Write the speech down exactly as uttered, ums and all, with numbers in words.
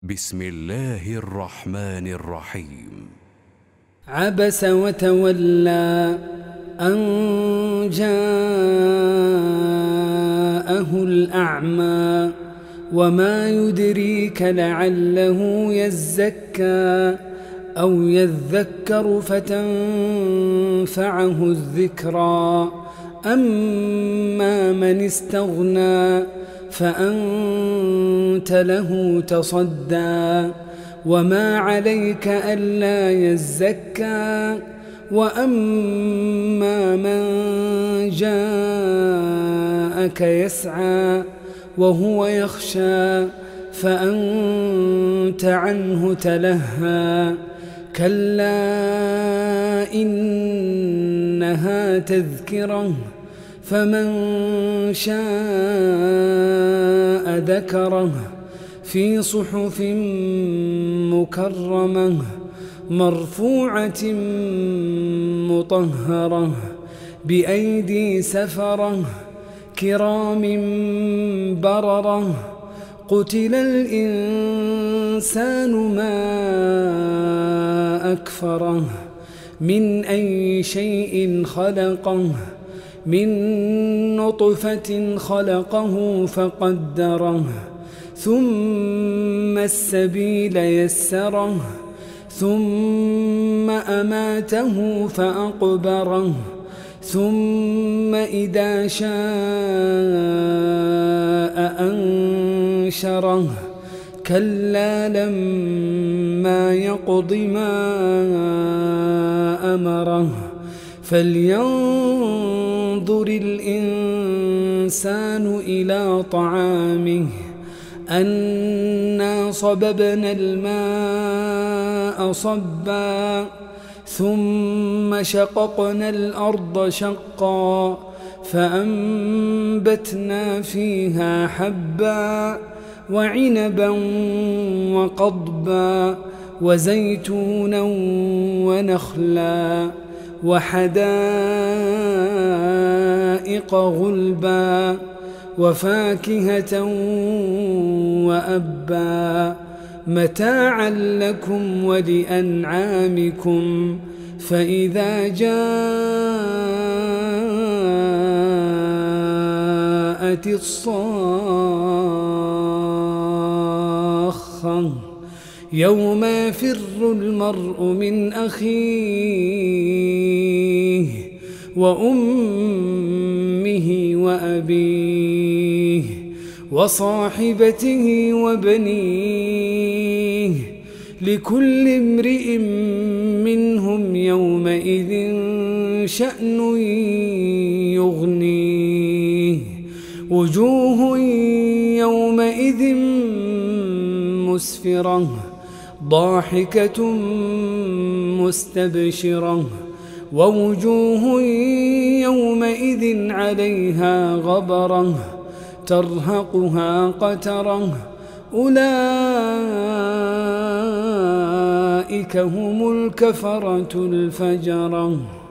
بسم الله الرحمن الرحيم. عبس وتولى أن جاءه الأعمى وما يدريك لعله يزكى أو يذكر فتنفعه الذكرى. أما من استغنى فأنت له تصدى وما عليك ألا يزكى. وأما من جاءك يسعى وهو يخشى فأنت عنه تلهى. كلا إنها تذكرة فمن شاء ذكره في صحف مكرمة مرفوعة مطهرة بأيدي سفرة كرام بررة. قتل الإنسان ما أكفره من أي شيء خلقه من نطفة خلقه فقدره ثم السبيل يسره ثم أماته فأقبره ثم إذا شاء أنشره. كلا لما يقض ما أمره فلينظر الإنسان إلى طعامه أنا صببنا الماء صبا ثم شققنا الأرض شقا فأنبتنا فيها حبا وعنبا وقضبا وزيتونا ونخلا وحدائق غلبا وفاكهة وأبا متاعا لكم ولأنعامكم. فإذا جاءت الصاخة يوم يفر المرء من أخيه وأمه وأبيه وصاحبته وبنيه لكل امرئ منهم يومئذ شأن يغنيه. وجوه يومئذ مسفرة ضاحكة مستبشرة ووجوه يومئذ عليها غبرة ترهقها قترة أولئك هم الكفرة الفجرة.